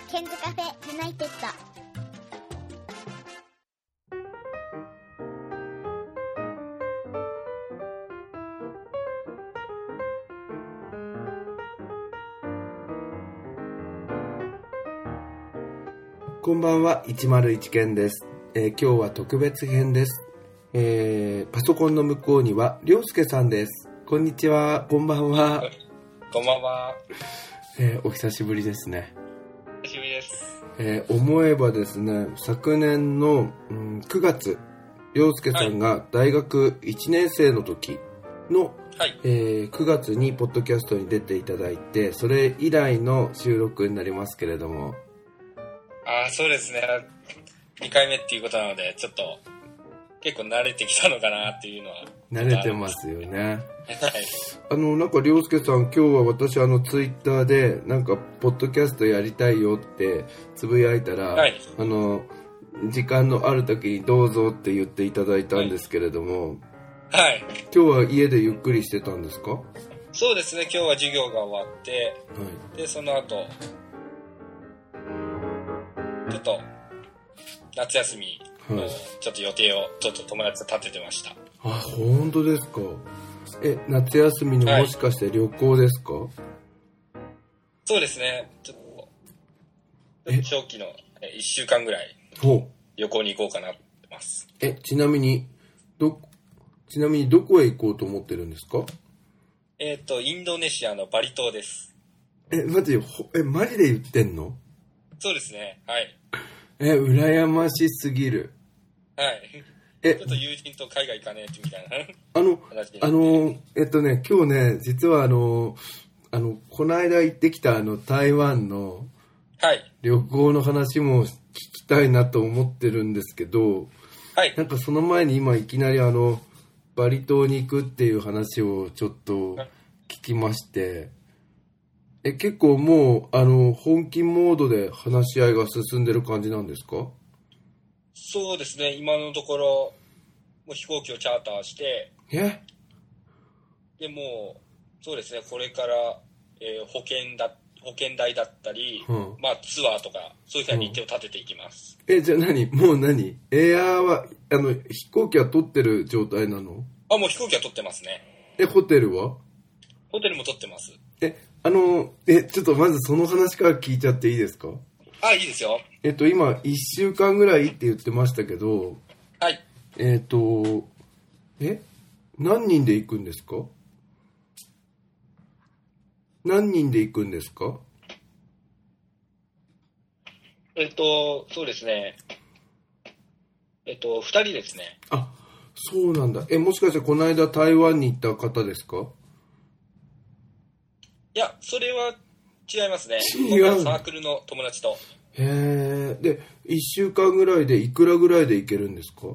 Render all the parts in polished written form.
ケンズカフェユナイテッド。 こんばんは、101ケンです。今日は特別編です。パソコンの向こうにはりょうすけさんです。こんにちは、こんばんは。 こんばんは。 お久しぶりですね。 久しぶりです。 思えばですね、昨年の、9月、りょうすけさんが大学1年生の時の、9月にポッドキャストに出ていただいて、それ以来の収録になりますけれども。 そうですね。2回目っていうことなので、ちょっと結構慣れてきたのかなっていうのは。 慣れてますよね。 はい。 なんかりょうすけさん、今日は私ツイッターでなんかポッドキャストやりたいよってつぶやいたら、 はい、 時間のある時にどうぞって言っていただいたんですけれども、 はい。 今日は家でゆっくりしてたんですか？ そうですね。今日は授業が終わって、でその後ちょっと夏休みのちょっと予定をちょっと友達と立ててました。 本当ですか？夏休みのもしかして旅行ですか？ そうですね。ちょっと長期の1週間ぐらい旅行に行こうかなと思ってます。 ちなみにどこへ行こうと思ってるんですか？ インドネシアのバリ島です。 待ってよ、マジで言ってんの？ そうですね。はい。 羨ましすぎる。 はい。ちょっと友人と海外行かねえってみたいな今日ね、実はこの間行ってきた台湾の旅行の話も聞きたいなと思ってるんですけど、なんかその前に今いきなりバリ島に行くっていう話をちょっと聞きまして、結構もう本気モードで話し合いが進んでる感じなんですか？ そうですね。今のところもう飛行機をチャーターして、でもうそうですね。これから、保険代だったり、ツアーとかそういうふうな日程を立てていきます。 じゃあもう何？エアーは飛行機は取ってる状態なの？ もう飛行機は取ってますね。 ホテルは？ ホテルも取ってます。 ちょっとまずその話から聞いちゃっていいですか？ いいですよ。 今1週間ぐらいって言ってましたけど、 はい。 何人で行くんですか？何人で行くんですか？ そうですね。2人ですね。 そうなんだ。もしかしてこの間台湾に行った方ですか？ いや、それは違いますね。 違う。 サークルの友達と。 で、1週間ぐらいでいくらぐらいで行けるんですか？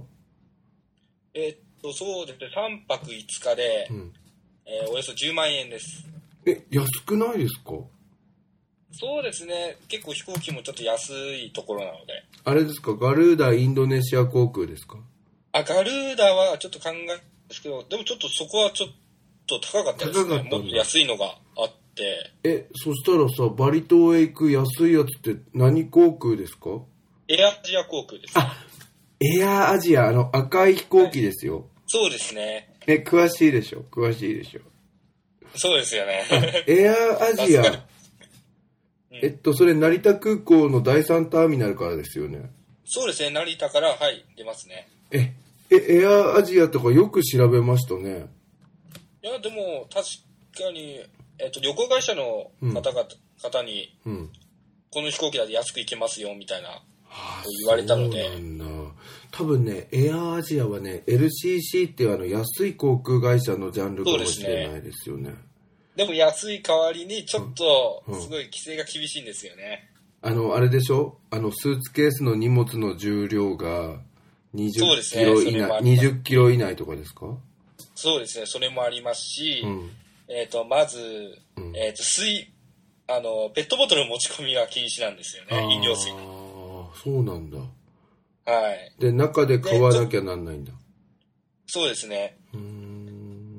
そうですね。3泊5日で、およそ10万円です。 安くないですか？ そうですね。結構飛行機もちょっと安いところなので。 あれですか？ガルーダインドネシア航空ですか？ ガルーダはちょっと考えたんですけど、でもちょっとそこはちょっと高かったですね。もっと安いのがあって。 そしたらさ、バリ島へ行く安いやつって何航空ですか？ エアアジア航空です。 エアアジア、赤い飛行機ですよ。 そうですね。 詳しいでしょ？ そうですよね。 エアアジア。それ成田空港の第3ターミナルからですよね。 そうですね。成田から出ますね。 エアアジアとかよく調べましたね。 いやでも確かに、旅行会社の方に、この飛行機だと安く行けますよみたいな言われたので。 そうなんだ。多分ね、エアアジアはね、LCC っていう安い航空会社のジャンルかもしれないですよね。 でも安い代わりにちょっとすごい規制が厳しいんですよね。 あれでしょ？スーツケースの荷物の重量が20キロ以内、20キロ以内とかですか？ そうですね。それもありますし、まず、ペットボトルの持ち込みは禁止なんですよね。飲料水。 そうなんだ。 はい。 で、中で買わなきゃなんないんだ。 そうですね。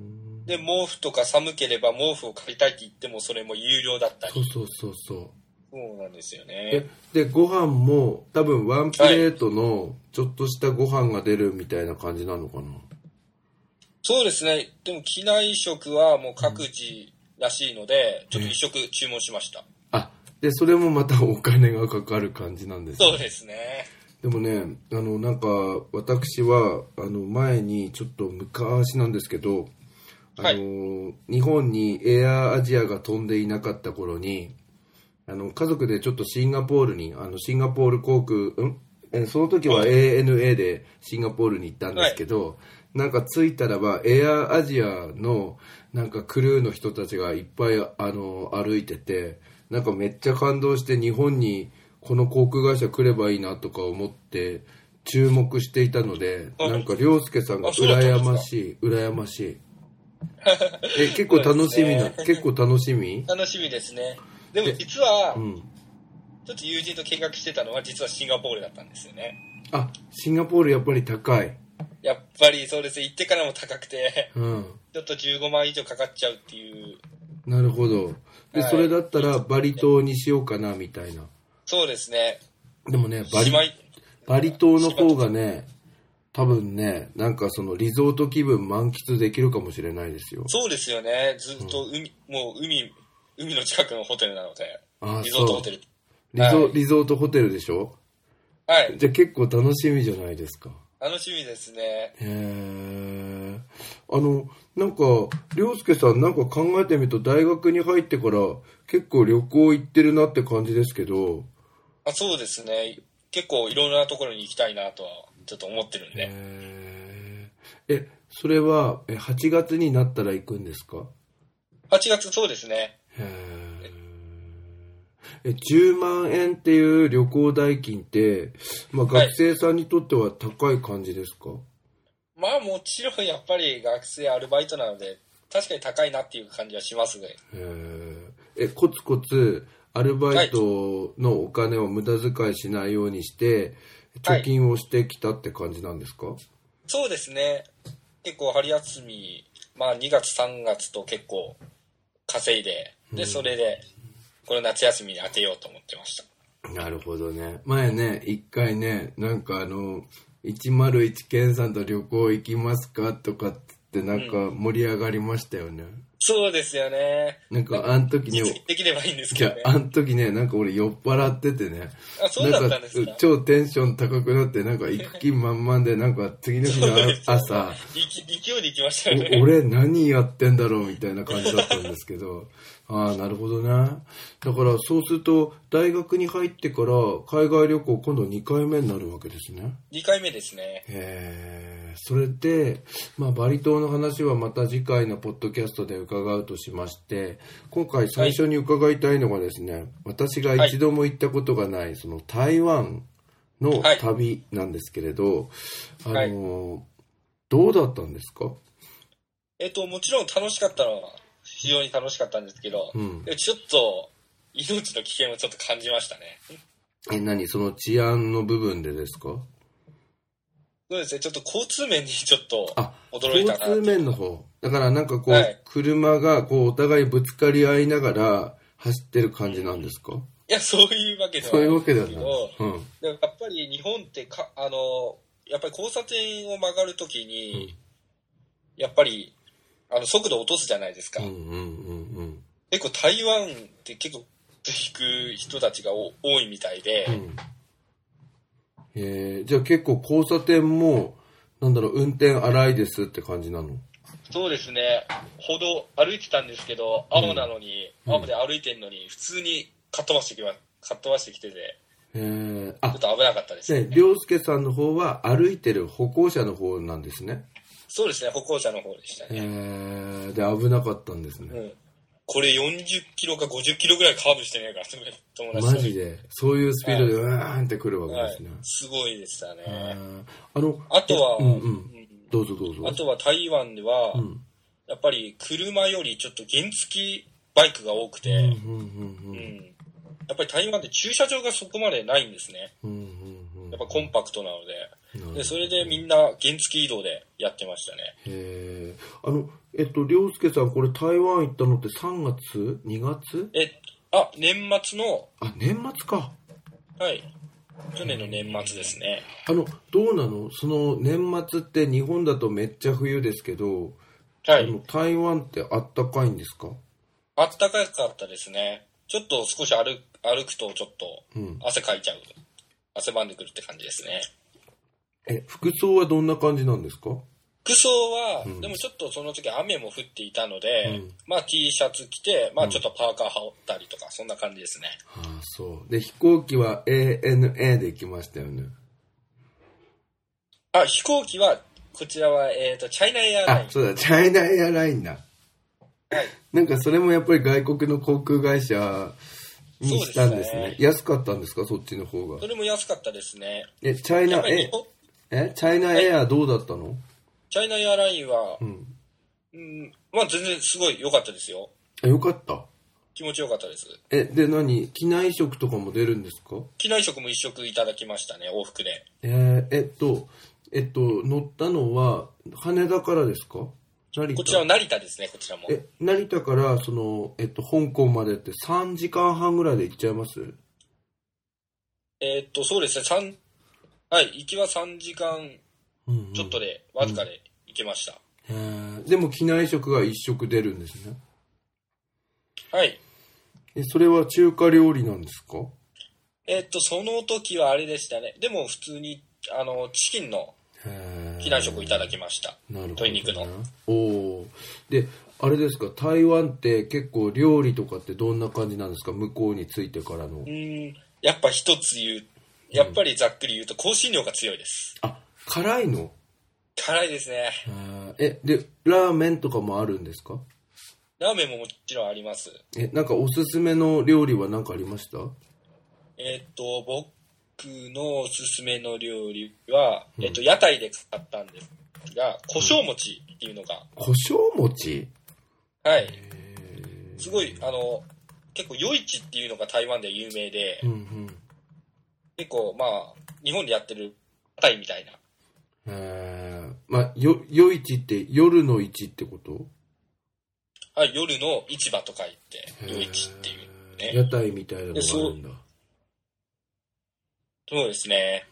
で、毛布とか寒ければ毛布を借りたいって言ってもそれも有料だったり。 そう。 そうなんですよね。 で、ご飯も多分ワンプレートのちょっとしたご飯が出るみたいな感じなのかな。 そうですね。でも機内食はもう各自らしいので、ちょっと一食注文しました。 で、それもまたお金がかかる感じなんですね。 そうですね。 でもね、なんか、私は、前に、ちょっと昔なんですけど、日本にエアアジアが飛んでいなかった頃に、家族でちょっとシンガポールに、シンガポール航空、その時は ANA でシンガポールに行ったんですけど、なんか着いたらば、エアアジアの、なんかクルーの人たちがいっぱい、歩いてて、なんかめっちゃ感動して日本にこの航空会社来ればいいなとか思って注目していたので、なんか涼介さんが羨ましい。結構楽しみな、結構楽しみ？ 楽しみですね。でも実は、ちょっと友人と見学してたのは実はシンガポールだったんですよね。 シンガポールやっぱり高い。 やっぱりそうです。行ってからも高くて、ちょっと15万以上かかっちゃうっていう。 なるほど。で、それだったらバリ島にしようかなみたいな。 そうですね。 でもね、バリ島の方がね、多分ね、なんかそのリゾート気分満喫できるかもしれないですよ。 そうですよね。ずっともう海の近くのホテルなので。リゾートホテル。 リゾートホテルでしょ？ はい。 じゃあ結構楽しみじゃないですか。 楽しみですね。 なんか、涼介さんなんか考えてみると大学に入ってから結構旅行行ってるなって感じですけど。 そうですね。結構いろんなところに行きたいなとはちょっと思ってるんで。 それは8月になったら行くんですか ？8月、そうですね。 10万円っていう旅行代金って、学生さんにとっては高い感じですか？ もちろんやっぱり学生アルバイトなので確かに高いなっていう感じはしますね。 コツコツアルバイトのお金を無駄遣いしないようにして貯金をしてきたって感じなんですか？ そうですね。結構春休み、2月3月と結構稼いで、でそれでこの夏休みに当てようと思ってました。 なるほどね。前ね、一回ね、なんか101健さんと旅行行きますかとかってなんか盛り上がりましたよね。 そうですよね。 なんかあの時にできればいいんですけどね。 あの時ね、なんか俺酔っ払っててね。 そうだったんですか？ 超テンション高くなってなんか行く気満々でなんか次の日の朝勢いで行きましたよね。 俺何やってんだろうみたいな感じだったんですけど。なるほどね。だからそうすると大学に入ってから海外旅行今度2回目になるわけですね。 2回目ですね。 それで、バリ島の話はまた次回のポッドキャストで伺うとしまして、今回最初に伺いたいのがですね、私が一度も行ったことがないその台湾の旅なんですけれど、どうだったんですか？ もちろん楽しかったのは非常に楽しかったんですけど、ちょっと命の危険をちょっと感じましたね。 何その治安の部分でですか？ そうですね、ちょっと交通面にちょっと驚いたな。 交通面の方。だからなんかこう、車がこうお互いぶつかり合いながら走ってる感じなんですか？ いや、そういうわけではないんですけど、でもやっぱり日本ってやっぱり交差点を曲がるときに、やっぱり速度を落とすじゃないですか。結構台湾って結構行く人たちが多いみたいで、 じゃあ結構交差点も運転荒いですって感じなの？ そうですね。歩道歩いてたんですけど、青なのに、青で歩いてんのに普通にかっ飛ばしてきてて、ちょっと危なかったですね。 涼介さんの方は歩いてる歩行者の方なんですね。 そうですね、歩行者の方でしたね。 で危なかったんですね。 これ40キロか50キロぐらいカーブしてねえから友達マジでそういうスピードでうーんってくるわけですね。 すごいでしたね。 あとは、どうぞ。 あとは台湾では、やっぱり車よりちょっと原付きバイクが多くて、やっぱり台湾って駐車場がそこまでないんですね。やっぱコンパクトなので、それでみんな原付移動でやってましたね。 涼介さんこれ台湾行ったのって3月 ?2 月年末の。 年末か。 はい。去年の年末ですね。 どうなの？その年末って日本だとめっちゃ冬ですけど、 はい。 台湾ってあったかいんですか？ あったかかったですね。ちょっと少し歩くとちょっと汗かいちゃう。汗ばんでくるって感じですね。 服装はどんな感じなんですか？ 服装は、でもちょっとその時雨も降っていたので、T シャツ着て、ちょっとパーカー羽織ったりとか、そんな感じですね。 そう。で、飛行機は ANA で行きましたよね。 飛行機は、こちらは、チャイナエアライン。 そうだ、チャイナエアラインだ。はい。なんかそれもやっぱり外国の航空会社にしたんですね。安かったんですか、そっちの方が。 それも安かったですね。 チャイナエアどうだったの？ チャイナエアラインは、全然すごい良かったですよ。 良かった？ 気持ちよかったです。 で機内食とかも出るんですか？ 機内食も一食いただきましたね、往復で。 乗ったのは羽田からですか？ こちらは成田ですね、こちらも。 成田から香港までって3時間半ぐらいで行っちゃいます？ そうですね、行きは3時間ちょっとで、わずかで行けました。 でも機内食が一食出るんですね。 はい。 それは中華料理なんですか？ その時はあれでしたね。でも普通にチキンの機内食いただきました。なるほど、ね、鶏肉の。 で、あれですか、台湾って結構料理とかってどんな感じなんですか？向こうに着いてからの。 やっぱ一つやっぱりざっくり言うと香辛料が強いです。 辛いの？ 辛いですね。 で、ラーメンとかもあるんですか？ ラーメンももちろんあります。 なんかおすすめの料理は何かありました？ 僕のおすすめの料理は、屋台で買ったんですが、胡椒餅っていうのが。 胡椒餅？ はい。すごい、結構夜市っていうのが台湾で有名で、結構日本でやってる屋台みたいな。 夜市って夜の市ってこと？ 夜の市場とか言って夜市っていうね。 屋台みたいなのがあるんだ。 そうですね。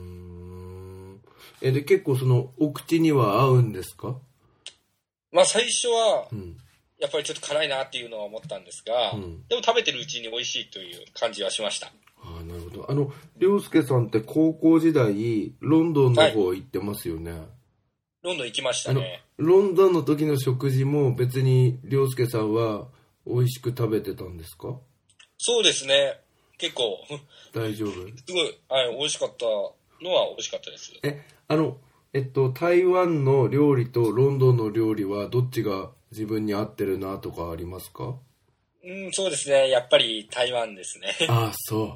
で結構そのお口には合うんですか？ 最初はやっぱりちょっと辛いなっていうのは思ったんですが、でも食べてるうちに美味しいという感じはしました。 なるほど。涼介さんって高校時代ロンドンの方行ってますよね。 ロンドン行きましたね。 ロンドンの時の食事も別に涼介さんは美味しく食べてたんですか？ そうですね。結構大丈夫？すごい、美味しかったのは美味しかったです。 台湾の料理とロンドンの料理はどっちが自分に合ってるなとかありますか？ そうですね。やっぱり台湾ですね。 そう。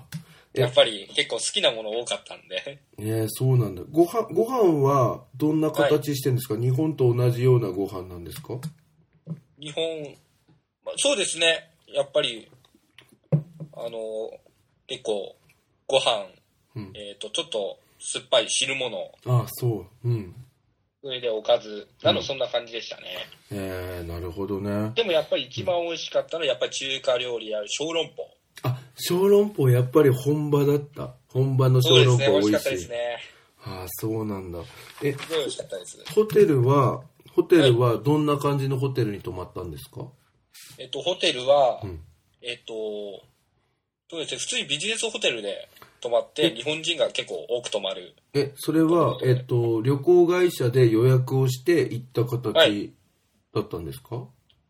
やっぱり結構好きなもの多かったんで。 そうなんだ。ご飯はどんな形してるんですか？日本と同じようなご飯なんですか？ 日本、そうですね。やっぱり、結構ご飯、ちょっと酸っぱい汁物。 そう。 それでおかずそんな感じでしたね。なるほどね。 でもやっぱり一番美味しかったのはやっぱり中華料理やる小籠包。 小籠包やっぱり本場だった。本場の小籠包美味しい。 美味しかったですね。 そうなんだ。 すごい美味しかったです。 ホテルはどんな感じのホテルに泊まったんですか？ ホテルは、そうですね、普通にビジネスホテルで泊まって、日本人が結構多く泊まる。 それは、旅行会社で予約をして行った形だったんですか？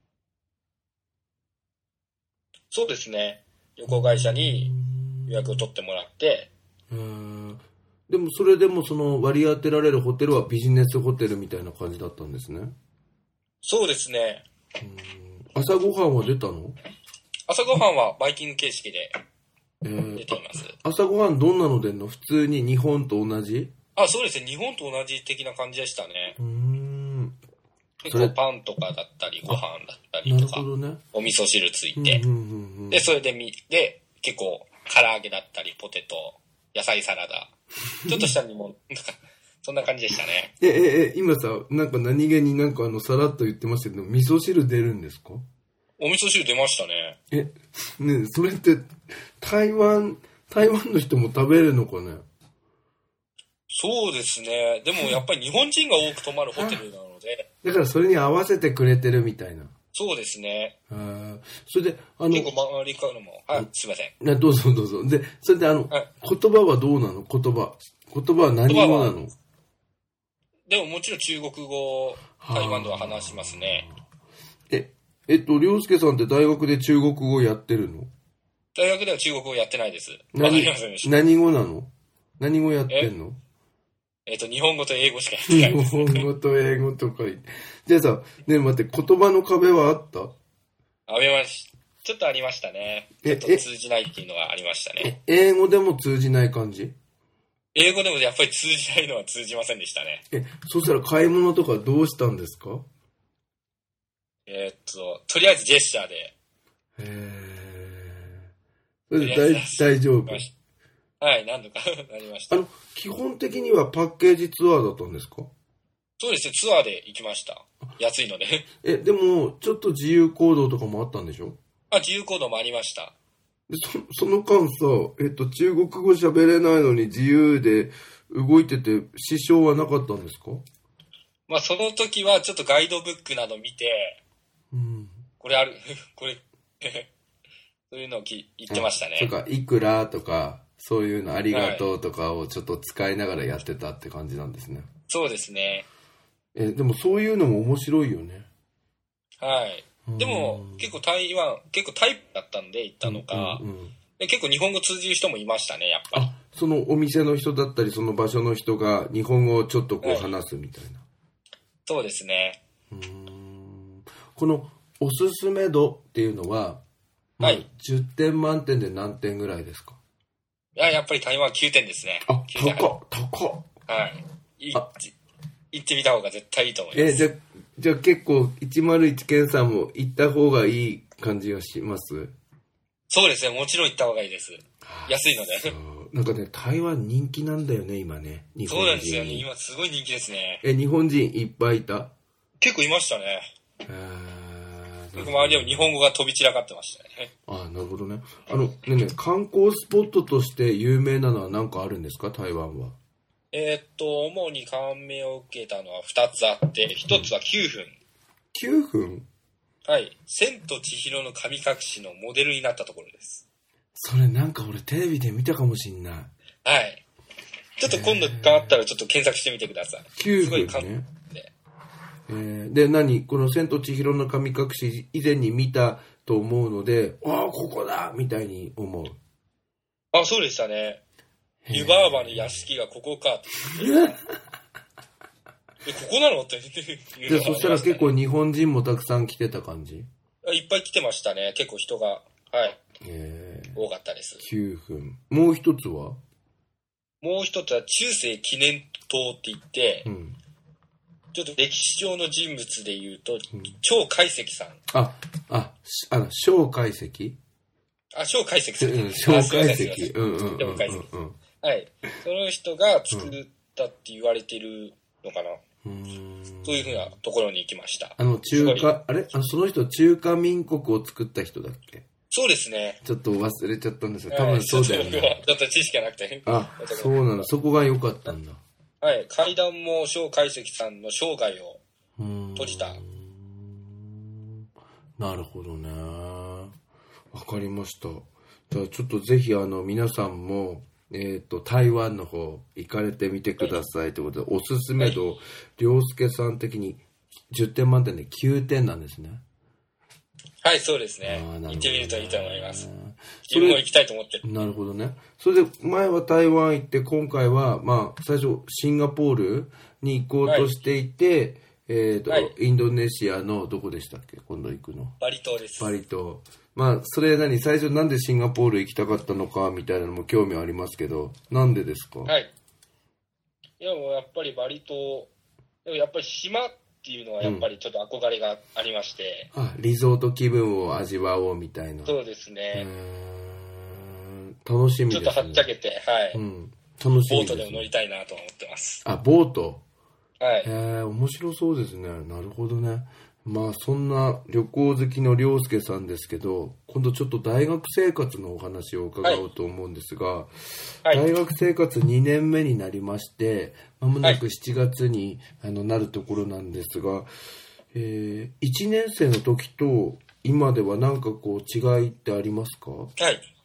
そうですね。旅行会社に予約を取ってもらって。 でもそれでもその割り当てられるホテルはビジネスホテルみたいな感じだったんですね。 そうですね。 朝ごはんは出たの？ 朝ごはんはバイキング形式で出ています。 朝ごはんどんなの出んの？普通に日本と同じ？ そうですね。日本と同じ的な感じでしたね。結構パンとかだったりご飯だったりとか、お味噌汁ついて、でそれで結構唐揚げだったりポテト、野菜サラダ、ちょっとしたにもそんな感じでしたね。 今さ、なんか何気になんかさらっと言ってましたけど、味噌汁出るんですか？ お味噌汁出ましたね。 ね、それって台湾の人も食べるのかね？ そうですね。でもやっぱり日本人が多く泊まるホテルなので。 だからそれに合わせてくれてるみたいな。 そうですね。 それで、 結構周りからも、すいません。 どうぞどうぞ。で、それで言葉はどうなの？言葉は何語なの？ でももちろん中国語、台湾では話しますね。 涼介さんって大学で中国語やってるの？ 大学では中国語やってないです。 何語なの？何語やってんの？ 日本語と英語しかやってないです。 日本語と英語とか。じゃあさ、ね、待って、言葉の壁はあった？ ちょっとありましたね。ちょっと通じないっていうのがありましたね。 英語でも通じない感じ？ 英語でもやっぱり通じないのは通じませんでしたね。 そしたら買い物とかどうしたんですか？ とりあえずジェスチャーで。 それで大丈夫？ はい、何度かなりました。 基本的にはパッケージツアーだったんですか？ そうですね、ツアーで行きました。安いので。 でも、ちょっと自由行動とかもあったんでしょ？ 自由行動もありました。 でその間さ、中国語喋れないのに自由で動いてて支障はなかったんですか？ その時はちょっとガイドブックなど見て、これそういうのを言ってましたね。 とか、いくらとか、そういうのありがとうとかをちょっと使いながらやってたって感じなんですね。 そうですね。 でもそういうのも面白いよね。 はい。でも結構台湾、結構タイプだったんで行ったのか、で結構日本語通じる人もいましたね、やっぱり。 そのお店の人だったり、その場所の人が日本語をちょっとこう話すみたいな。 そうですね。 このおすすめ度っていうのは、10点満点で何点ぐらいですか？ やっぱり台湾9点ですね。 高っ。 はい。行ってみた方が絶対いいと思います。 じゃあ結構101県さんも行った方がいい感じがします？ そうですね、もちろん行った方がいいです。安いので。 なんかね、台湾人気なんだよね、今ね。日本人。 そうなんですよね、今すごい人気ですね。 日本人いっぱいいた？ 結構いましたね。周りでも日本語が飛び散らかってましたね。 なるほどね。観光スポットとして有名なのは何かあるんですか、台湾は？ 主に感銘を受けたのは2つあって、1つは9分。 9分？ はい。千と千尋の神隠しのモデルになったところです。 それなんか俺テレビで見たかもしんない。 はい。ちょっと今度変わったらちょっと検索してみてください。 9分ね。で、この千と千尋の神隠し以前に見たと思うので、ここだみたいに思う。 そうでしたね。湯婆婆の屋敷がここかって言って。ここなのって言って。 そしたら結構日本人もたくさん来てた感じ？ いっぱい来てましたね。結構人が。多かったです。 9分。もう一つは？ もう一つは中世記念塔って言って、ちょっと歴史上の人物で言うと、張海石さん。 蒋介石？ 蒋介石さん。 蒋介石。 はい。その人が作ったって言われてるのかな。そういうふうなところに行きました。 その人中華民国を作った人だっけ？ そうですね。 ちょっと忘れちゃったんですよ。多分そうだよね。 ちょっと知識がなくて。 そうなの。そこが良かったんだ。 はい。階段も蒋介石さんの生涯を閉じた。 なるほどね。わかりました。じゃあちょっとぜひ皆さんも、台湾の方行かれてみてくださいということで、おすすめ度、涼介さん的に10点満点で9点なんですね。 はい、そうですね。行ってみるといいと思います。自分も行きたいと思ってる。 なるほどね。それで前は台湾行って、今回は最初シンガポールに行こうとしていて、インドネシアのどこでしたっけ？今度行くの？ バリ島です。 バリ島。それ最初なんでシンガポール行きたかったのかみたいなのも興味ありますけど、なんでですか？ はい。いや、もうやっぱりバリ島、でもやっぱり島っていうのはやっぱりちょっと憧れがありまして。 リゾート気分を味わおうみたいな。 そうですね。 楽しみですね。 ちょっとはっちゃけて、はい。 楽しみですね。 ボートでも乗りたいなと思ってます。 ボート。 はい。 面白そうですね。なるほどね。 まあそんな旅行好きの涼介さんですけど、今度ちょっと大学生活のお話を伺おうと思うんですが、はい、大学生活2年目になりまして、まもなく7月になるところなんですが、1年生の時と今では何かこう違いってありますか？はい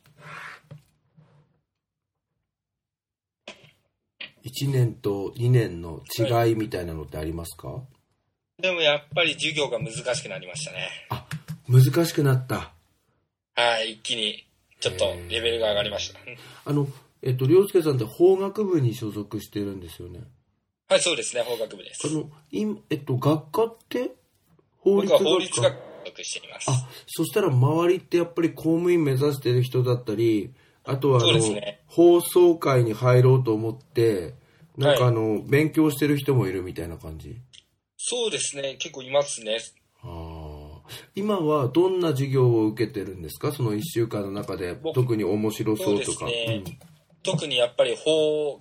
。1年と2年の違いみたいなのってありますか？ でもやっぱり授業が難しくなりましたね。 あ、難しくなった。 はい、一気にちょっとレベルが上がりました。 涼介さんって法学部に所属してるんですよね。 はい、そうですね、法学部です。 学科って僕は法律学部しています。 あ、そしたら周りってやっぱり公務員目指してる人だったり、あとはそうですね、 放送会に入ろうと思ってなんか勉強してる人もいるみたいな感じ？ そうですね、結構いますね。 今はどんな授業を受けてるんですか？その1週間の中で特に面白そうとか。 そうですね、特にやっぱり法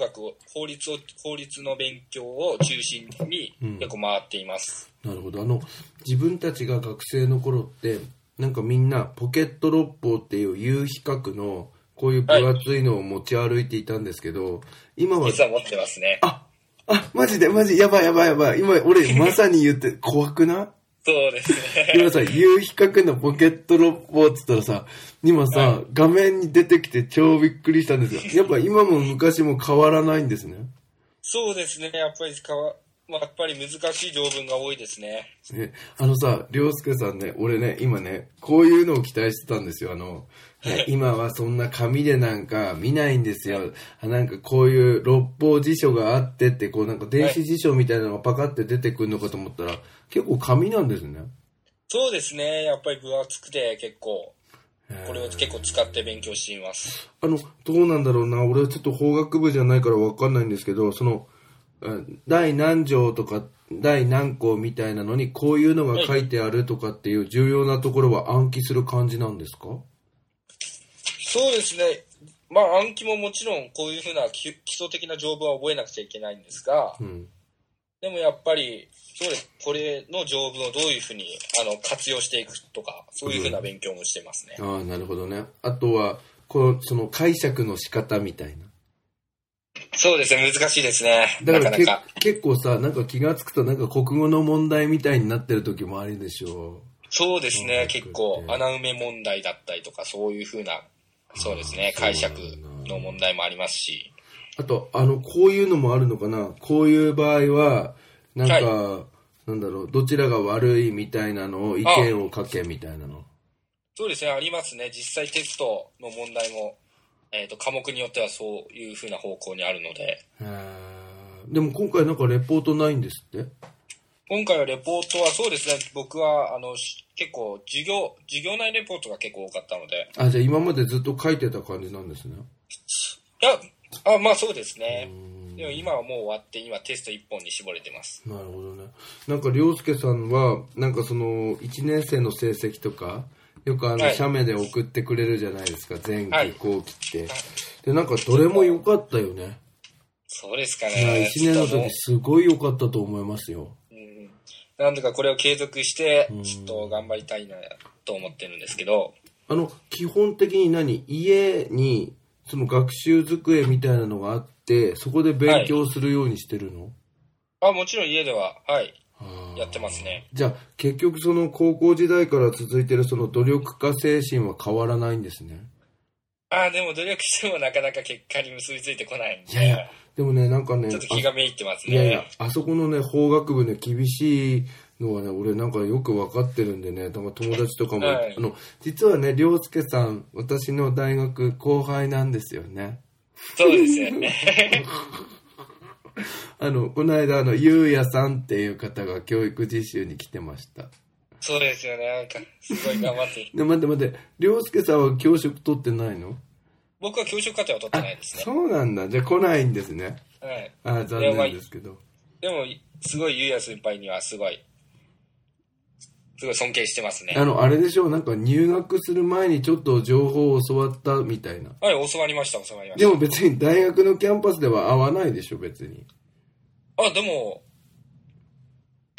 律の勉強を中心に結構回っています。 なるほど。自分たちが学生の頃ってなんかみんなポケット六法っていう有比較のこういう分厚いのを持ち歩いていたんですけど、今は実は持ってますね。 マジやばい。今俺まさに言って怖くない？ そうですね。 今さ、有比較のポケット六法って言ったらさ、今さ、画面に出てきて超びっくりしたんですよ。やっぱ今も昔も変わらないんですね。 そうですね。やっぱり難しい条文が多いですね。 涼介さんね、俺ね、今ね、こういうのを期待してたんですよ。今はそんな紙でなんか見ないんですよ。なんかこういう六法辞書があってって、こうなんか電子辞書みたいなのがパカって出てくるのかと思ったら、結構紙なんですね。 そうですね。やっぱり分厚くて結構、これを結構使って勉強しています。 どうなんだろうな。俺はちょっと法学部じゃないから分かんないんですけど、第何条とか第何項みたいなのにこういうのが書いてあるとかっていう重要なところは暗記する感じなんですか？ そうですね。まあ暗記ももちろんこういうふうな基礎的な条文は覚えなくちゃいけないんですが、でもやっぱりそうです。これの条文をどういうふうに活用していくとか、そういうふうな勉強もしてますね。 なるほどね。あとはその解釈の仕方みたいな。 そうですね、難しいですね。 だからなかなか結構さ、なんか気がつくとなんか国語の問題みたいになってる時もあるでしょう。 そうですね、結構穴埋め問題だったりとか、そういう風な、そうですね、解釈の問題もありますし。 あとこういうのもあるのかな。こういう場合はなんか、なんだろう、どちらが悪いみたいなのを意見を書けみたいなの。 そうですね、ありますね。実際テストの問題も。科目によってはそういう風な方向にあるので。 でも今回なんかレポートないんですって？ 今回はレポートはそうですね、僕は結構授業内レポートが結構多かったので。 じゃあ今までずっと書いてた感じなんですね。 いや、 まあそうですね。でも今はもう終わって今テスト1本に絞れてます。 なるほどね。なんか涼介さんはなんかその1年生の成績とかよく写メで送ってくれるじゃないですか、前期後期って、でなんかどれも良かったよね。 そうですかね。 1年の時すごい良かったと思いますよ。 なんとかこれを継続してちょっと頑張りたいなと思ってるんですけど、 基本的に家にその学習机みたいなのがあってそこで勉強するようにしてるの？ もちろん家ではやってますね。 じゃあ結局その高校時代から続いてるその努力家精神は変わらないんですね。 でも努力してもなかなか結果に結びついてこないんで。 いやでもね、なんかね、 ちょっと気がめいってますね。 あそこのね法学部ね厳しいのはね、俺なんかよく分かってるんでね、だから友達とかも、実はね、涼介さん私の大学後輩なんですよね。 そうですよね。 この間ゆうやさんっていう方が教育実習に来てました。 そうですよね。なんかすごい頑張ってで待って涼介さんは教職取ってないの？ 僕は教職課程は取ってないですね。 そうなんだ。じゃあ来ないんですね。残念ですけど。 でもすごいゆうや先輩にはすごい尊敬してますね。 あれでしょ、なんか入学する前にちょっと情報を教わったみたいな。 教わりました。 でも別に大学のキャンパスでは会わないでしょ、別に。 でも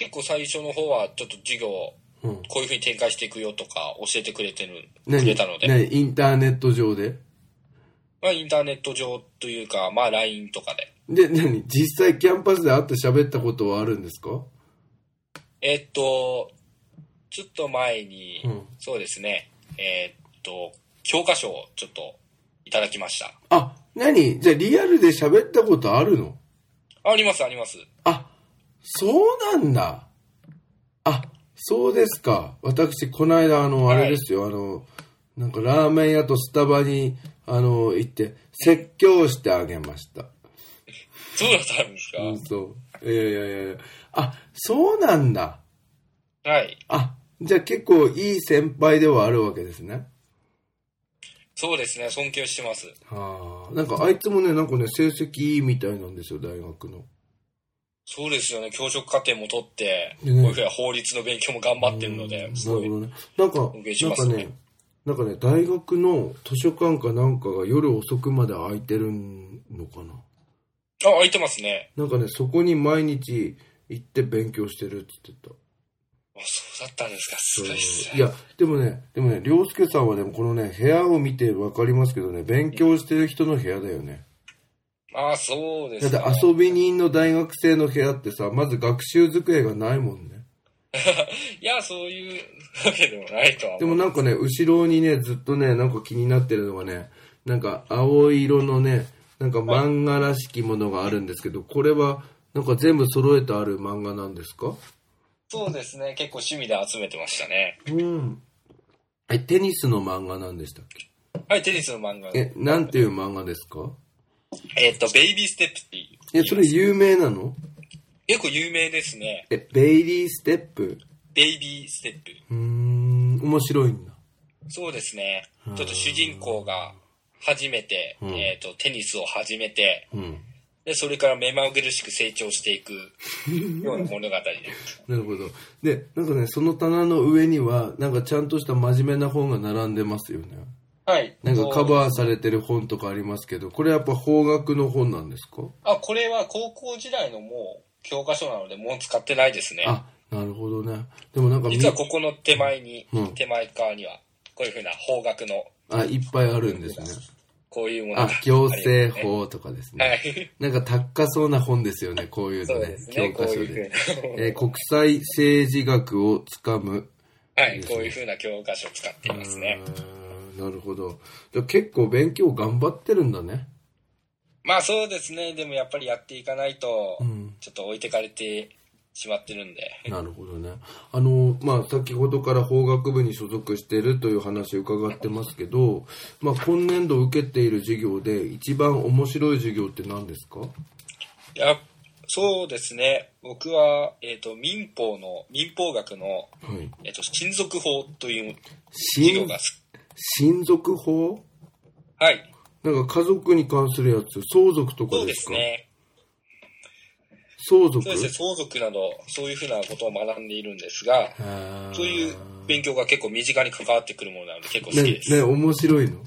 結構最初の方はちょっと授業、こういう風に展開していくよとか教えてくれたので。 インターネット上で？ まあインターネット上というか、まあ LINE とかで。 で、実際キャンパスで会って喋ったことはあるんですか？ ちょっと前に、そうですね、教科書をちょっといただきました。 あ、じゃあリアルで喋ったことあるの？ あります。 あ、そうなんだ。あ、そうですか。私、この間、あれですよ、なんかラーメン屋とスタバに、行って、説教してあげました。 そうだったんですか？ そう。いや。あ、そうなんだ。 はい。 あ、じゃあ結構いい先輩ではあるわけですね。 そうですね、尊敬してます。 はあ、なんかあいつもね、成績いいみたいなんですよ、大学の。 そうですよね、教職課程も取って、こういうふうな法律の勉強も頑張ってるので、すごい尊敬しますね。 なんかね、大学の図書館かなんかが夜遅くまで開いてるのかな。 あ、開いてますね。 なんかね、そこに毎日行って勉強してるって言ってた。 あ、そうだったんですか。すごいっす。 いや、でもね、涼介さんはでもこのね、部屋を見てわかりますけどね、勉強してる人の部屋だよね。 ああ、そうですね。 だって遊び人の大学生の部屋ってさ、まず学習机がないもんね。 いや、そういうわけでもないとは思う。 でもなんかね、後ろにね、ずっとね、なんか気になってるのがね、なんか青色のね、なんか漫画らしきものがあるんですけど、これはなんか全部揃えてある漫画なんですか？ そうですね、結構趣味で集めてましたね。 テニスの漫画なんでしたっけ？ はい、テニスの漫画。 なんていう漫画ですか？ ベイビーステップっていう。 それ有名なの？ 結構有名ですね。 ベイビーステップ？ ベイビーステップ。 面白いんだ。 そうですね。ちょっと主人公が初めて、テニスを始めて、で、それから目まぐるしく成長していくような物語です。 なるほど。で、なんかね、その棚の上には、なんかちゃんとした真面目な本が並んでますよね。 はい。 なんかカバーされてる本とかありますけど、これやっぱ法学の本なんですか？ あ、これは高校時代のもう教科書なので、もう使ってないですね。 あ、なるほどね。でもなんか実はここの手前側には、こういうふうな法学の。 あ、いっぱいあるんですね。 こういうものが、ね。 行政法とかですね。 はい。 なんか高そうな本ですよね、こういうのね。 そうですね、 教科書で。国際政治学をつかむ。 はい、こういうふうな教科書を使っていますね。 なるほど。結構勉強頑張ってるんだね。 まあそうですね。でもやっぱりやっていかないと、ちょっと置いてかれてしまってるんで。 なるほどね。まあ先ほどから法学部に所属しているという話を伺ってますけど、まあ今年度受けている授業で一番面白い授業って何ですか？ いや、そうですね。僕は、民法学の、親族法という授業が親族法？ はい。 なんか家族に関するやつ、相続とかですか？ そうですね。 相続？ そうですね、相続など、そういうふうなことを学んでいるんですが、そういう勉強が結構身近に関わってくるものなので結構好きです。 ね、面白いの？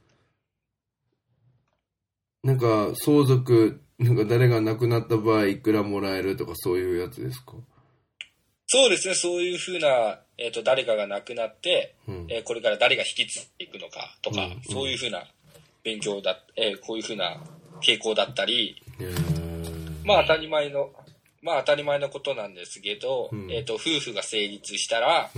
なんか、相続、なんか誰が亡くなった場合いくらもらえるとかそういうやつですか？ そうですね、そういうふうな、誰かが亡くなって、これから誰が引き継いでいくのかとか、そういうふうな勉強こういうふうな傾向だったり、まあ当たり前のことなんですけど、夫婦が成立したら、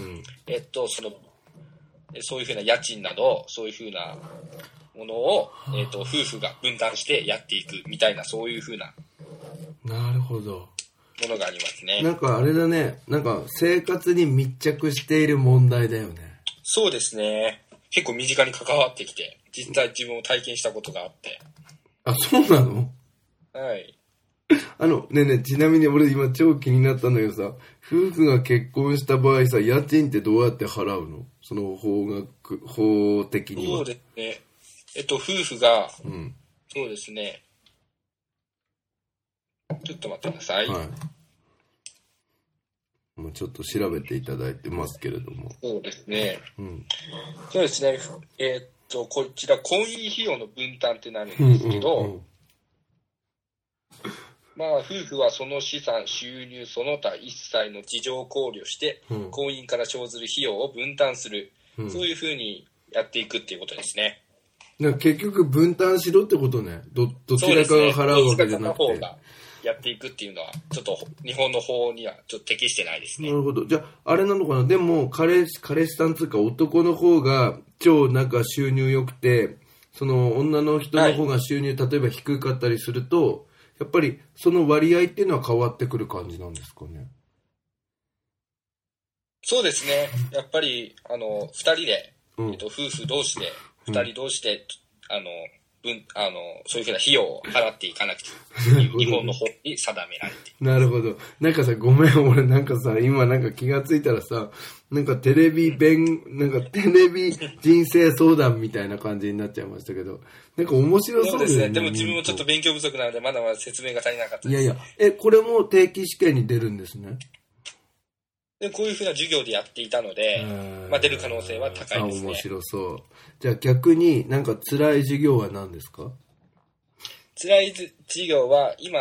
そういうふうな家賃など、そういうふうなものを、夫婦が分担してやっていくみたいな、そういうふうな。 なるほど。 ものがありますね。 なんかあれだね、なんか生活に密着している問題だよね。 そうですね。結構身近に関わってきて、実際自分も体験したことがあって。 あ、そうなの？ はい。 ね、ちなみに俺今超気になったんだけどさ、夫婦が結婚した場合さ、家賃ってどうやって払うの？その法的には。 そうですね。夫婦が、そうですね。ちょっと待ってください。はい。 もうちょっと調べていただいてますけれども。 そうですね。そうですね。こちら婚姻費用の分担ってなるんですけど、 まあ、夫婦はその資産、収入、その他一切の事情を考慮して、婚姻から生ずる費用を分担する。そういうふうにやっていくっていうことですね。 結局分担しろってことね。どちらかが払うわけじゃなくて。 どちらかの方がやっていくっていうのは、ちょっと日本の法にはちょっと適してないですね。 なるほど。じゃあ、あれなのかな。でも、彼氏さんつうか男の方が超収入良くて、その女の人の方が収入、例えば低かったりすると、やっぱりその割合っていうのは変わってくる感じなんですかね。 そうですね。やっぱり、二人で、夫婦同士で、二人同士で、そういうふうな費用を払っていかなくて、日本の法に定められている。 なるほど。さ、ごめん、俺今気がついたらさ、テレビ人生相談みたいな感じになっちゃいましたけど、面白そうですね。 でも自分もちょっと勉強不足なので、まだまだ説明が足りなかったです。 いや、これも定期試験に出るんですね。 で、こういうふうな授業でやっていたので、出る可能性は高いですね。 面白そう。じゃあ逆に辛い授業は何ですか？ 辛い授業は今、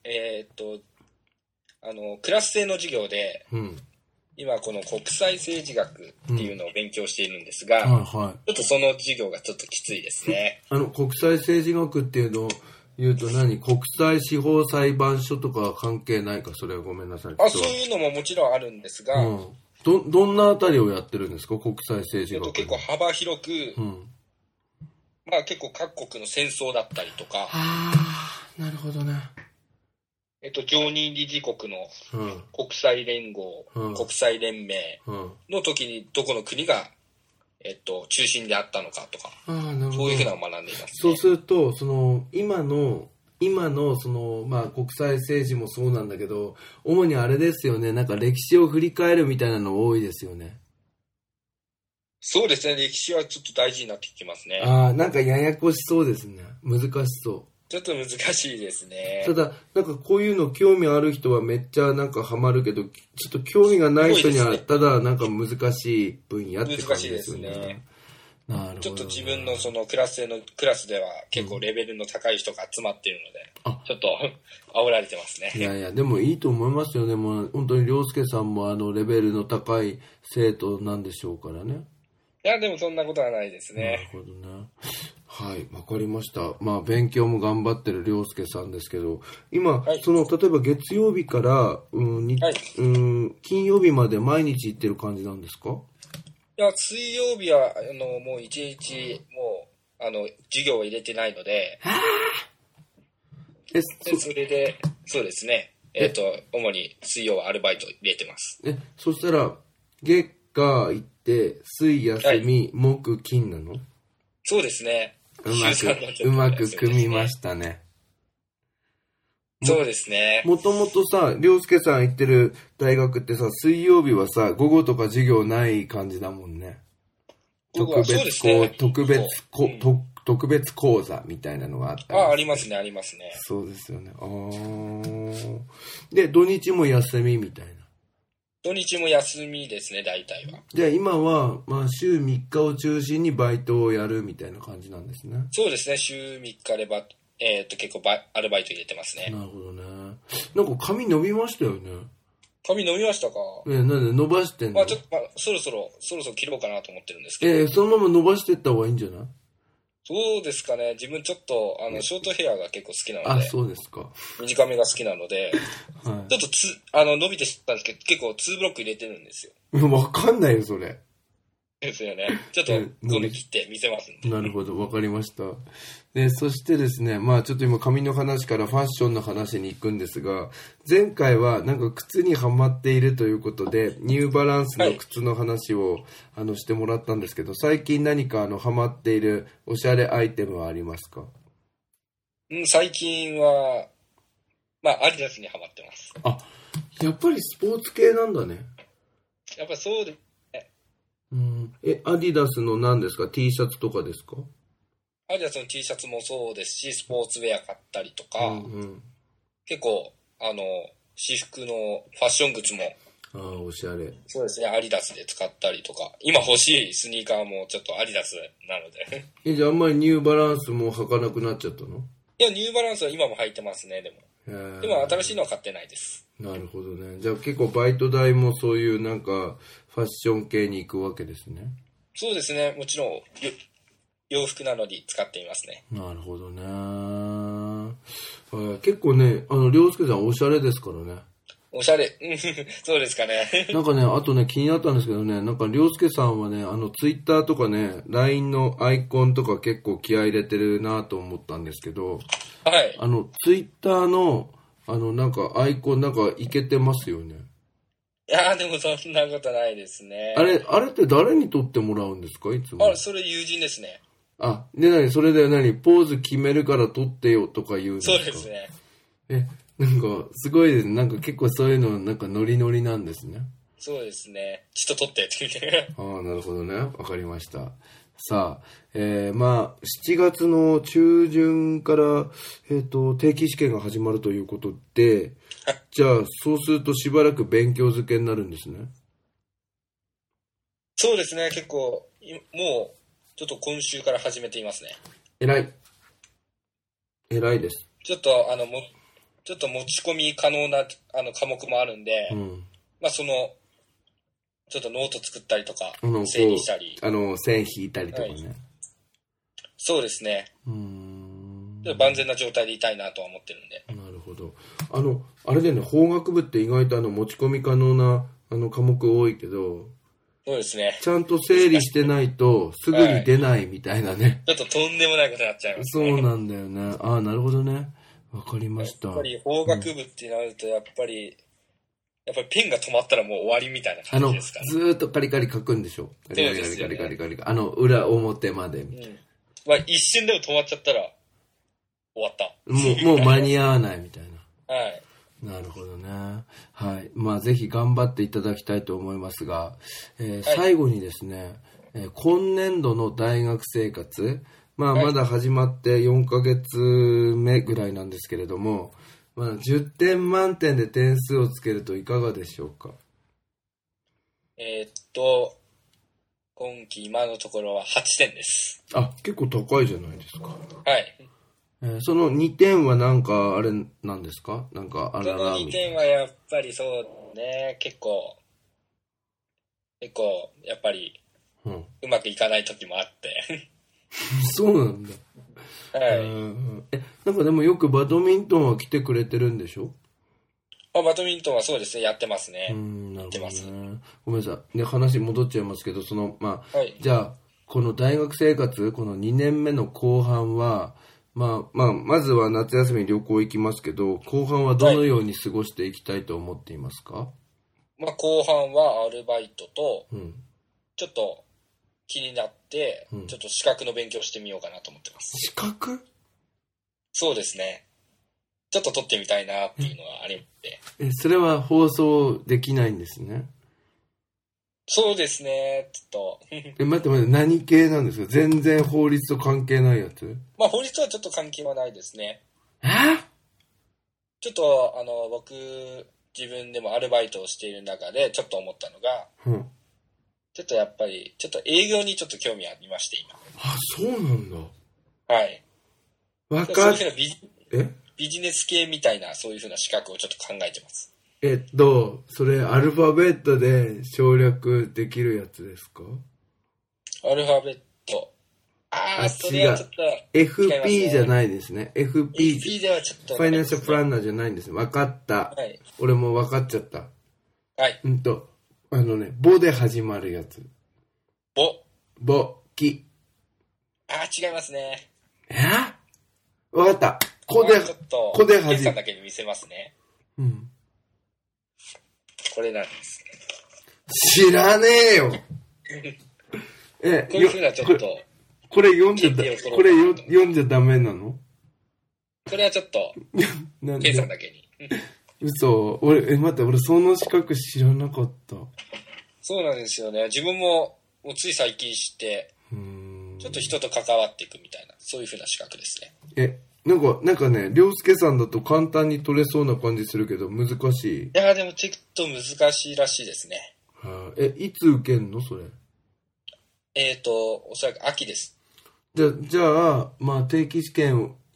クラス制の授業で、今この国際政治学っていうのを勉強しているんですが、ちょっとその授業がちょっときついですね。 国際政治学っていうのを言うと国際司法裁判所とかは関係ないか、それはごめんなさい。 そういうのももちろんあるんですが、 どんなあたりをやってるんですか、国際政治学。 結構幅広く、結構各国の戦争だったりとか、 なるほどね。 常任理事国の国際連合、国際連盟の時にどこの国が中心であったのかとか、そういうふうなのを学んでいますね。 そうすると、今の国際政治もそうなんだけど、主にあれですよね、歴史を振り返るみたいなの多いですよね。 そうですね、歴史はちょっと大事になってきますね。 ややこしそうですね。難しそう。 ちょっと難しいですね。 ただ、こういうの興味ある人はめっちゃハマるけど、ちょっと興味がない人には、ただ難しい分野って感じですよね。 難しいですね。なるほどね。ちょっと自分のそのクラスでは結構レベルの高い人が集まっているので、ちょっと煽られてますね。 いや、でもいいと思いますよね。もう本当に涼介さんもレベルの高い生徒なんでしょうからね。 いや、でもそんなことはないですね。 なるほどね。はい、わかりました。勉強も頑張ってる涼介さんですけど、今、例えば月曜日から、金曜日まで毎日行ってる感じなんですか？ いや、水曜日は、もう一日、もう、授業を入れてないので、それで、そうですね。主に水曜はアルバイト入れてます。 そしたら、月火行って、水休み、木金なの？ そうですね。 うまく組みましたね。 そうですね。 もともとさ、涼介さん行ってる大学ってさ、水曜日はさ、午後とか授業ない感じだもんね。特別講座みたいなのがあったり。 ありますね、ありますね。 そうですよね。で、土日も休みみたいな。 土日も休みですね、大体は。 じゃあ今は、週3日を中心にバイトをやるみたいな感じなんですね。 そうですね、週3日あれば、結構アルバイト入れてますね。 なるほどね。髪伸びましたよね。 髪伸びましたか？ なんで伸ばしてんの？ ちょっと、そろそろ切ろうかなと思ってるんですけど。 そのまま伸ばしていった方がいいんじゃない？ そうですかね。自分ちょっと、ショートヘアが結構好きなので。 そうですか。 短めが好きなので、ちょっと伸びてたんですけど、結構2ブロック入れてるんですよ。わかんないよ、それ。 ですよね。ちょっと、今度切って見せますんで。 なるほど、わかりました。で、そしてですね、ちょっと今髪の話からファッションの話に行くんですが、前回は靴にはまっているということで、ニューバランスの靴の話を、してもらったんですけど、最近何かはまっているおしゃれアイテムはありますか？ 最近は、アディダスにはまってます。 やっぱりスポーツ系なんだね。 やっぱそうです。 アディダスの何ですか？ T シャツとかですか？ アディダスの T シャツもそうですし、スポーツウェア買ったりとか、結構、私服のファッション靴も、 おしゃれ。 そうですね、アディダスで使ったりとか、今欲しいスニーカーもちょっとアディダスなので。 じゃああんまりニューバランスも履かなくなっちゃったの？ いや、ニューバランスは今も履いてますね、でも。 でも新しいのは買ってないです。 なるほどね。じゃあ結構バイト代もそういうなんかファッション系に行くわけですね。 そうですね。もちろん洋服なのに使っていますね。 なるほどね。結構ね、涼介さんおしゃれですからね。 おしゃれ。そうですかね。 なんかね、あとね、気になったんですけどね、なんか涼介さんはね、ツイッターとかね、LINE のアイコンとか結構気合い入れてるなと思ったんですけど、 はい。 ツイッターの、なんかアイコンなんかイケてますよね。 いやーでもそんなことないですね。 あれって誰に撮ってもらうんですかいつも。 それ友人ですね。 でそれでポーズ決めるから撮ってよとか言うんですか。 そうですね。 なんかすごいです。なんか結構そういうのなんかノリノリなんですね。 そうですね。ちょっと撮ってって言って。 なるほどね。わかりました。さあ、まあ、7月の中旬から、定期試験が始まるということで、じゃあ、そうするとしばらく勉強漬けになるんですね。 そうですね。結構、もう、ちょっと今週から始めていますね。 偉いです。 ちょっと、ちょっと持ち込み可能な、科目もあるんで、まあ、ちょっとノート作ったりとか、整理したり。 線引いたりとかね。はい、 そうですね。万全な状態でいたいなとは思ってるんで。 なるほど。あれだよね、法学部って意外と持ち込み可能な、科目多いけど、 そうですね。 ちゃんと整理してないと、すぐに出ないみたいなね。 ちょっととんでもないことになっちゃいますね。そうなんだよね。なるほどね。わかりました。 やっぱり法学部ってなると、やっぱりペンが止まったらもう終わりみたいな感じですかね。 ずーっとカリカリ書くんでしょ。カリカリカリカリ。裏表までみたいな。 まあ一瞬でも止まっちゃったら、終わった。 もう間に合わないみたいな。はい。 なるほどね。はい。まあぜひ頑張っていただきたいと思いますが、最後にですね、今年度の大学生活、まだ始まって4ヶ月目ぐらいなんですけれども、10点満点で点数をつけるといかがでしょうか。 今期今のところは8点です。 結構高いじゃないですか。 はい。 その2点はなんかあれなんですか？なんかその2点はやっぱりそうね、結構やっぱりうまくいかない時もあってそうなんだ。 はい。 なんかでもよくバドミントンは来てくれてるんでしょ？ バドミントンはそうですね、やってますね。 なるほどね。ごめんなさい。ね、話戻っちゃいますけど、 はい、 じゃあ、この大学生活、この2年目の後半は、まずは夏休みに旅行行きますけど、後半はどのように過ごしていきたいと思っていますか？ 後半はアルバイトと、ちょっと気になって、ちょっと資格の勉強してみようかなと思ってます。 資格？ そうですね。ちょっと取ってみたいなっていうのがありまして。 それは放送できないんですね。 そうですね、ちょっと。待って、何系なんですか？全然法律と関係ないやつ？ 法律はちょっと関係はないですね。ちょっと、僕、自分でもアルバイトをしている中で、ちょっと思ったのが、ちょっとやっぱり、ちょっと営業にちょっと興味ありまして、今。 そうなんだ。 はい。 そういうふうなビジネス系みたいな、そういうふうな資格をちょっと考えてます。 それアルファベットで省略できるやつですか？ アルファベット。それはちょっと、ね。 FP じゃないですね。 FP ではちょっと、 ファイナンシャルプランナーじゃないんですね。分かった。 はい。 俺も分かっちゃった。 はい。 ボで始まるやつ。ボ、キ。 違いますね。 分かった。こで始まる。決算だけに見せますね。これなんです。 知らねえよ。 こういうふうなちょっと。 これ読んじゃダメなの？ これはちょっと、計算だけに。 嘘。待って、俺その資格知らなかった。 そうなんですよね。自分もつい最近知って、ちょっと人と関わっていくみたいな、そういうふうな資格ですね。 なんかね、涼介さんだと簡単に取れそうな感じするけど、難しい？ いや、でもちょっと難しいらしいですね。 いつ受けんのそれ？ おそらく秋です。 じゃあ、定期試験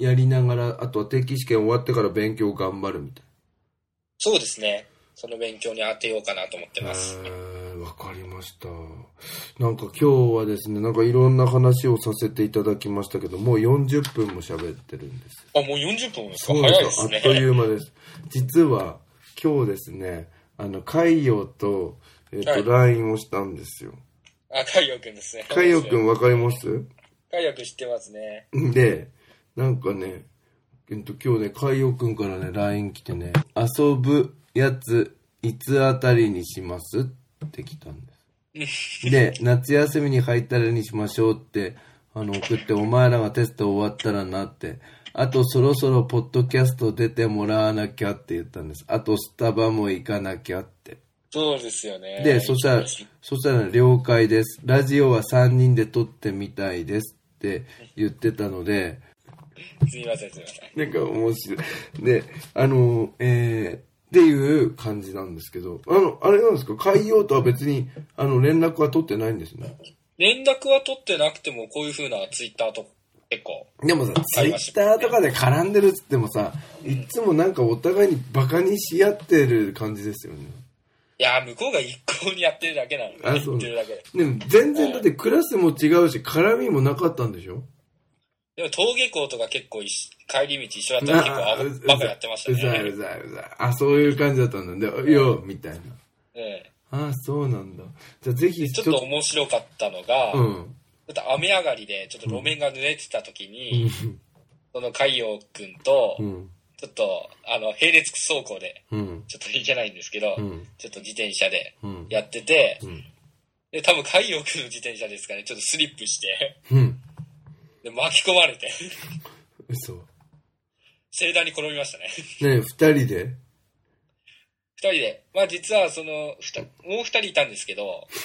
やりながら、あとは定期試験終わってから勉強頑張るみたいな。 そうですね。その勉強に当てようかなと思ってます。 わかりました。なんか今日はですね、なんかいろんな話をさせていただきましたけど、もう40分も喋ってるんです。 あ、もう40分ですか？ 早いですね。あっという間です。実は今日ですね、海洋と、LINE をしたんですよ。 あ、海洋くんですね。 海洋くんわかります？ 海洋くん知ってますね。 で、なんかね、今日ね、海洋くんからね、LINE 来てね、遊ぶやつ、いつあたりにしますって来たんです。で、夏休みに入ったらにしましょうって、送って、お前らがテスト終わったらなって、あとそろそろポッドキャスト出てもらわなきゃって言ったんです。あとスタバも行かなきゃって。 そうですよね。 で、そしたら了解です。ラジオは3人で撮ってみたいですって言ってたので、 すいません。 なんか面白い。で、っていう感じなんですけど、あれなんですか、海洋とは別に、連絡は取ってないんですね。 連絡は取ってなくても、こういう風なツイッターと結構。 でもさ、ツイッターとかで絡んでるっつってもさ、いつもなんかお互いにバカにし合ってる感じですよね。 いや、向こうが一向にやってるだけなので。 そう。でも全然だってクラスも違うし、絡みもなかったんでしょ？ でも登下校とか結構帰り道一緒だったら結構バカやってましたね。 うざい。あ、そういう感じだったんだ。で、よ、みたいな。そうなんだ。じゃあぜひちょっと面白かったのが、ちょっと雨上がりでちょっと路面が濡れてた時に、その海洋くんと、ちょっと、並列走行で、ちょっといけないんですけど、ちょっと自転車でやってて、で、多分海洋くんの自転車ですかね、ちょっとスリップして、で巻き込まれて嘘。 盛大に転びましたね。 ねえ、二人で。まあ実はもう二人いたんですけど、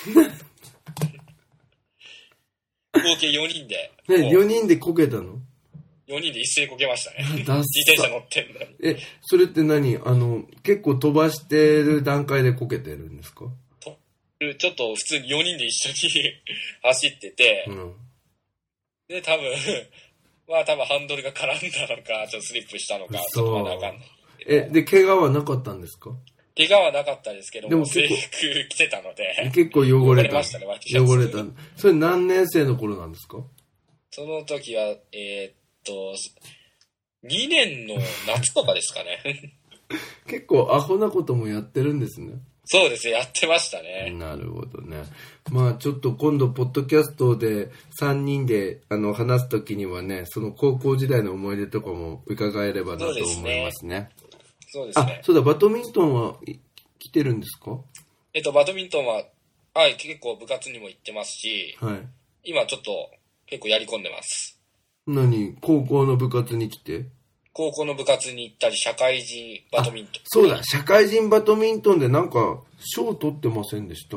合計4人で。 ね、4人でこけたの ？4人で一斉にこけましたね。自転車乗ってんのに。 それって何？結構飛ばしてる段階でこけてるんですか？ ちょっと普通に4人で一緒に走ってて、で、多分ハンドルが絡んだのか、ちょっとスリップしたのか、ちょっとまだわかんない。 で、怪我はなかったんですか？ 怪我はなかったですけども、制服着てたので。 結構汚れた。 ましたね、 汚れた。それ何年生の頃なんですか？ その時は、2年の夏とかですかね。 結構アホなこともやってるんですね。 そうですね、やってましたね。 なるほどね。まあちょっと今度ポッドキャストで3人で話すときにはね、その高校時代の思い出とかも伺えればなと思いますね。 そうですね。 そうだ、バドミントンは来てるんですか？ バドミントンは、はい、結構部活にも行ってますし、今ちょっと結構やり込んでます。 高校の部活に来て？ 高校の部活に行ったり、社会人バドミントン。 そうだ、社会人バドミントンでなんか、賞取ってませんでした？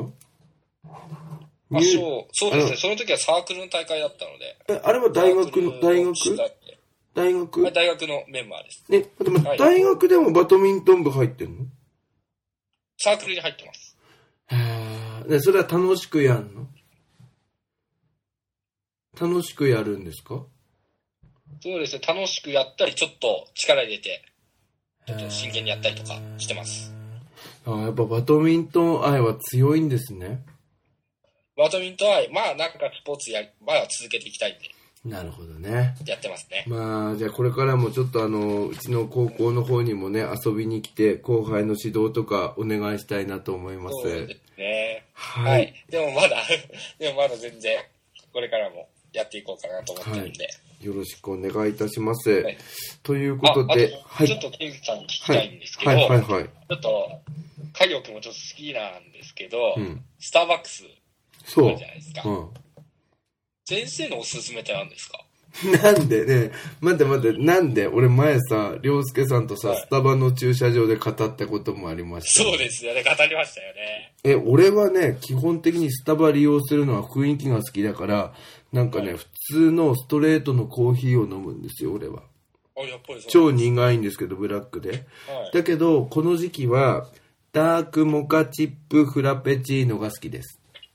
賞、そうですね。その時はサークルの大会だったので。 あれは大学大学のメンバーです。 ね、大学でもバドミントン部入ってんの？ サークルに入ってます。 で、それは楽しくやんの？楽しくやるんですか？ そうですね、楽しくやったり、ちょっと力入れて、ちょっと真剣にやったりとかしてます。 やっぱバドミントン愛は強いんですね。 バドミントン愛、まあなんかスポーツまだ続けていきたいんで。 なるほどね。 やってますね。 まあ、じゃあこれからもちょっとうちの高校の方にもね、遊びに来て、後輩の指導とかお願いしたいなと思います。 そうですね。はい。でもまだ全然、これからもやっていこうかなと思ってるんで。 よろしくお願いいたします。ということで、 ちょっとケンさんに聞きたいんですけど、ちょっと、海洋くんもちょっと好きなんですけど、スターバックスあるじゃないですか。先生のおすすめって何ですか？ なんでね、待って、なんで俺前さ、涼介さんとさ、スタバの駐車場で語ったこともありました。 そうですよね、語りましたよね。 俺はね、基本的にスタバ利用するのは雰囲気が好きだから、なんかね、普通のストレートのコーヒーを飲むんですよ、俺は。 やっぱりそう。 超苦いんですけど、ブラックで。だけど、この時期は、ダークモカチップフラペチーノが好きです。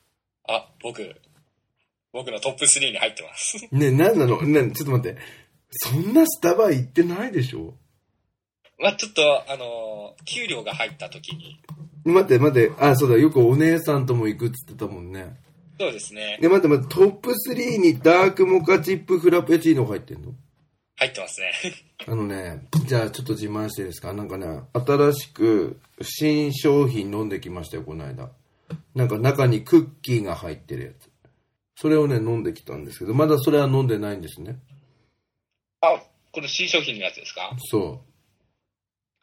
僕のトップ3に入ってます。 ね、なんなの？ちょっと待って。 そんなスタバ行ってないでしょ。 まあちょっと、給料が入った時に。 待って、あ、そうだ、よくお姉さんとも行くっつってたもんね。 そうですね。 で、待って、トップ3にダークモカチップフラペチーノ入ってんの？ 入ってますね。 じゃあちょっと自慢していいですか？なんかね、新しく新商品飲んできましたよ、この間。なんか中にクッキーが入ってるやつ。それをね、飲んできたんですけど、まだそれは飲んでないんですね。 あ、これ新商品のやつですか？ そう。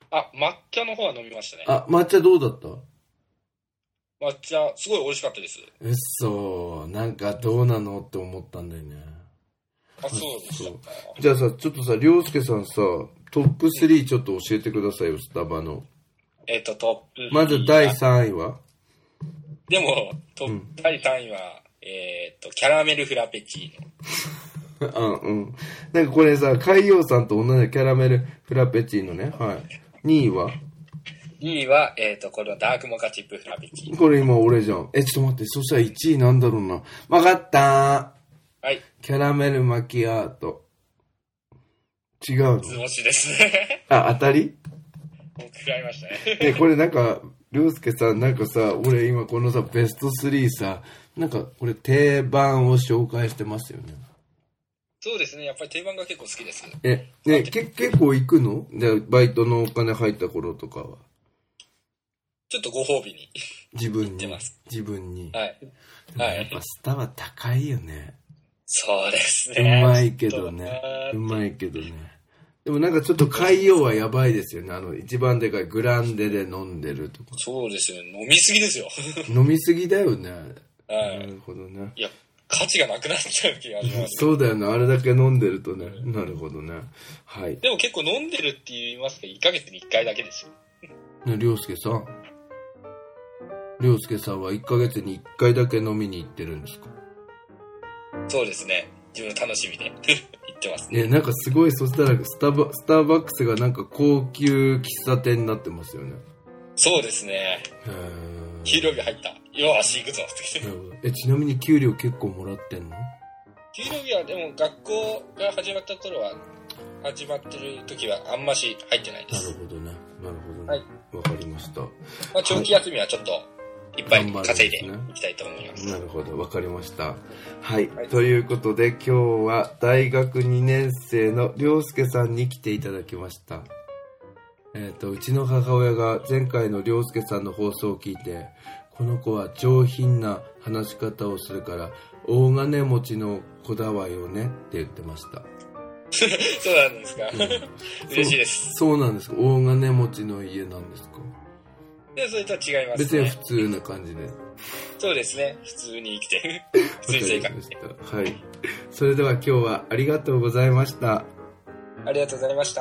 あ、抹茶の方は飲みましたね。 あ、抹茶どうだった？ 抹茶、すごい美味しかったです。 なんかどうなのって思ったんだよね。 あ、そうですか。 じゃあさ、ちょっとさ、りょうすけさんさ、トップ3ちょっと教えてくださいよ、スタバの。 トップ3。 まず第3位は？ でも、第3位は、キャラメルフラペチーノ。 うん。なんかこれさ、海洋さんと同じキャラメルフラペチーノね。はい。2位は？ 2位は、このダークモカチップフラペチーノ。 これ今俺じゃん。ちょっと待って、そしたら1位なんだろうな。わかったー。はい。 キャラメルマキアート。違うの？ 図星ですね。 あ、当たり？ 僕食らいましたね。 これなんか、りょうすけさん、なんかさ、俺今このさ、ベスト3さ、なんかこれ定番を紹介してますよね。 そうですね、やっぱり定番が結構好きです。 結構行くの？で、バイトのお金入った頃とかは。 ちょっとご褒美に。 自分に。 行ってます。 自分に。 はい。 やっぱスタバ高いよね。 そうですね。 うまいけどね。でもなんかちょっと海洋はやばいですよね。一番でかいグランデで飲んでるとか。 そうですよね。飲みすぎですよ。 飲みすぎだよね。 はい。 なるほどね。 いや、価値がなくなっちゃう気がします、ね。 そうだよね。あれだけ飲んでるとね。なるほどね。はい。 でも結構飲んでるって言いますけど、1ヶ月に1回だけですよ。 りょうすけさん。りょうすけさんは1ヶ月に1回だけ飲みに行ってるんですか？ そうですね。自分楽しみで行ってますね。 なんかすごい、そしたらスターバックスがなんか高級喫茶店になってますよね。 そうですね。給料日入った。よし、行くぞって。 ちなみに給料結構もらってんの？ 給料日はでも学校が始まった頃は、始まってる時はあんまし入ってないです。 なるほどね。 はい。 わかりました。 長期休みはちょっと、いっぱい稼いでいきたいと思います。 なるほど、わかりました。はい。ということで、今日は大学2年生のりょうすけさんに来ていただきました。うちの母親が前回のりょうすけさんの放送を聞いて、この子は上品な話し方をするから、大金持ちの子だわよねって言ってました。 そうなんですか。嬉しいです。 そうなんですか。大金持ちの家なんですか？ で、それとは違いますね。 別に普通な感じで。 そうですね。普通に生きて普通に生活して。 はい。それでは今日はありがとうございました。 ありがとうございました。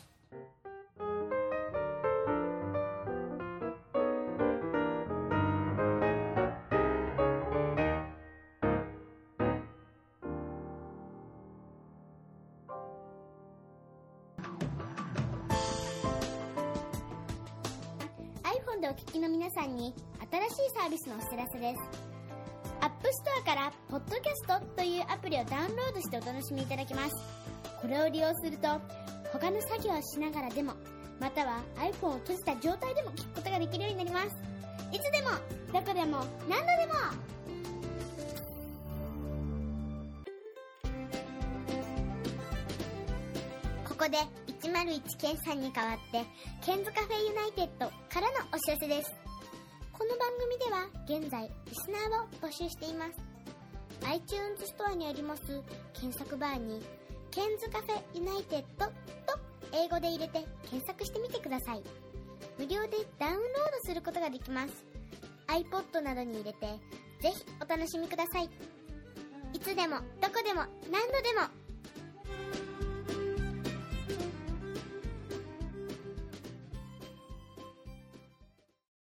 iPhone でお聞きの皆さんに新しいサービスのお知らせです。App Store からポッドキャストというアプリをダウンロードしてお楽しみいただけます。これを利用すると他の作業をしながらでも、または iPhone を閉じた状態でも聞くことができるようになります。いつでもどこでも何度でも。ここで101ケンさんに代わってケンズカフェユナイテッドからのお知らせです。この番組では現在リスナーを募集しています。 iTunes ストアにあります検索バーにケンズカフェユナイテッドと英語で入れて検索してみてください。無料でダウンロードすることができます。 iPod などに入れてぜひお楽しみください。いつでもどこでも何度でも